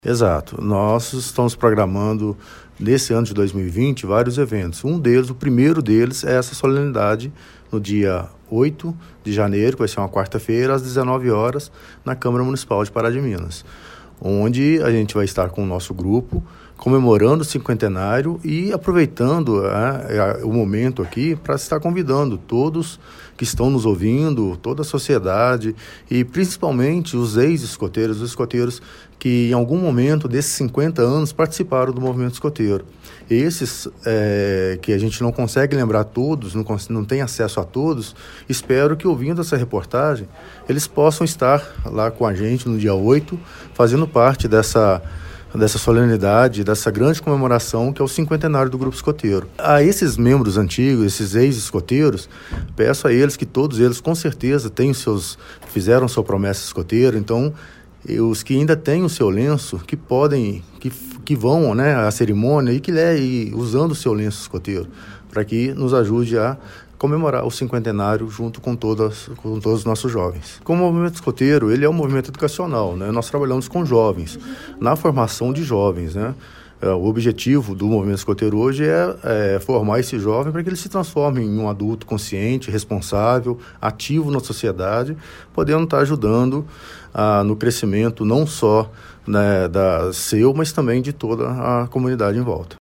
Exato. Nós estamos programando, nesse ano de 2020, vários eventos. O primeiro deles é essa solenidade no dia 8 de janeiro, que vai ser uma quarta-feira, às 19 horas, na Câmara Municipal de Pará de Minas, onde a gente vai estar com o nosso grupo, comemorando o cinquentenário e aproveitando o momento aqui para estar convidando todos que estão nos ouvindo, toda a sociedade e principalmente os ex-escoteiros, os escoteiros que em algum momento desses 50 anos participaram do movimento escoteiro. Esses que a gente não consegue lembrar todos, não tem acesso a todos, espero que ouvindo essa reportagem, eles possam estar lá com a gente no dia 8, fazendo parte dessa solenidade, dessa grande comemoração que é o cinquentenário do Grupo Escoteiro. A esses membros antigos, esses ex-escoteiros, peço a eles que todos eles com certeza fizeram sua promessa escoteira, então os que ainda têm o seu lenço, que vão à cerimônia e usando o seu lenço escoteiro, para que nos ajude a comemorar o cinquentenário junto com todos os nossos jovens. Como o movimento escoteiro, ele é um movimento educacional, nós trabalhamos com jovens, na formação de jovens, O objetivo do movimento escoteiro hoje é formar esse jovem para que ele se transforme em um adulto consciente, responsável, ativo na sociedade, podendo estar ajudando no crescimento não só seu, mas também de toda a comunidade em volta.